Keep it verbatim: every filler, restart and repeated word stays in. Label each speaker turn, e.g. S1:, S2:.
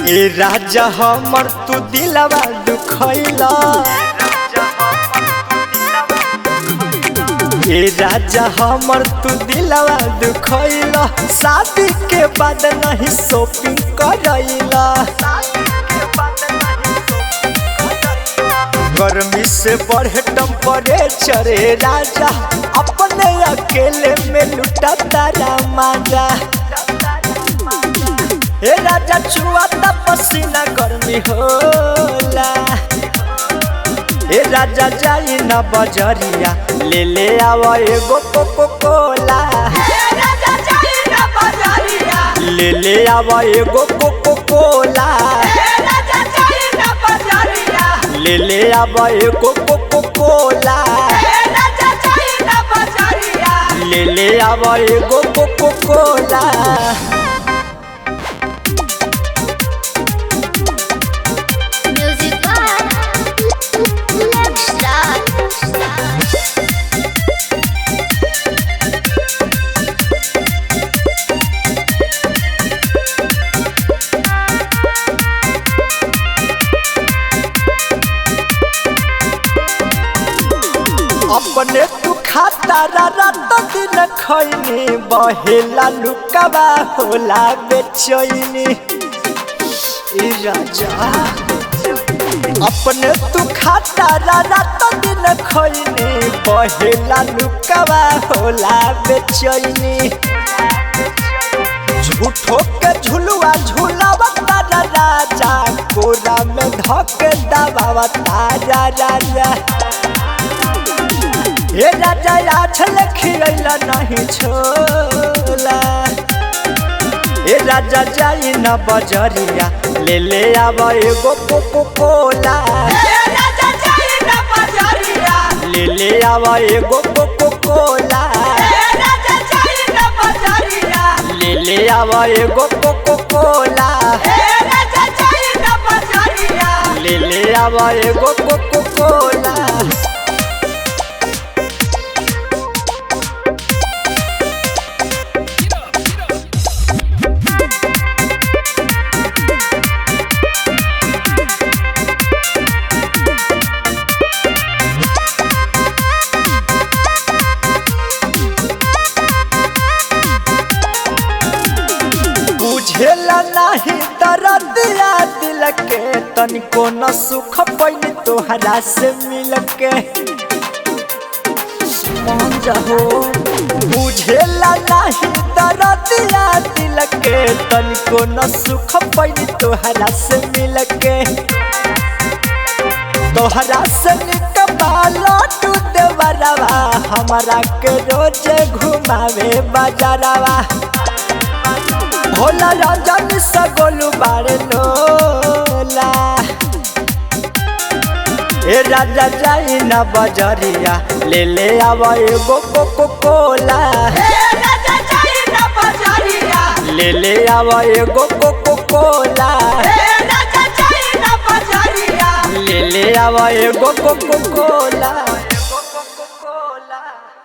S1: ए राजा हमर तू दिलवा दुखैला ए राजा हमर तू दिलवा दुखैला शादी के बाद नहीं शॉपिंग करैला गर्मी से बढ़े टेम्परेचर राजा अपने अकेले में लुटा तारा माजा ए राजा छुआता पसीना गर्मी होला ए राजा जाई ना बजरिया ले ले आवा एगो कोको कोला ले ले आवा एगो कोको कोला ले ले आवा एगो कोको कोला ले ले आवा एगो कोको कोला अपने तू खाता रात दिन खैनी बहेला लुकाबा होला बेचैनी ए राजा अपने तू खाता रात दिन खैनी बहेला लुकाबा होला बेचैनी झूठो के झुलुआ झुलावा तारा राजा कोरा में धक दबावा तारा राजा ए राजा आछल खिलैला नहीं छोला ए राजा जाई ना बजरिया ले ले आवा एगो कोको कोला ले ले आवा एगो कोको कोला ले ले आवा एगो कोको कोला ले ले आवा एगो कोको कोला बुझेला नहीं दर्दिया दिल के तनिको न सुख पैनी तोहरा से मिल के मान जाहो बुझेला नहीं दर्दिया दिल के तनिको न सुख पैनी तोहरा से मिल के तोहरा से निकबाला तू देवरवा हमारा के रोजे घुमावे बाजारवा होला राजा निसा गोलू बारे लोला ए राजा जाई ना बजरिया ले ले आवा एगो कोको कोला ले ले आवा एगो कोको कोला ले ले आवा एगो कोको कोला।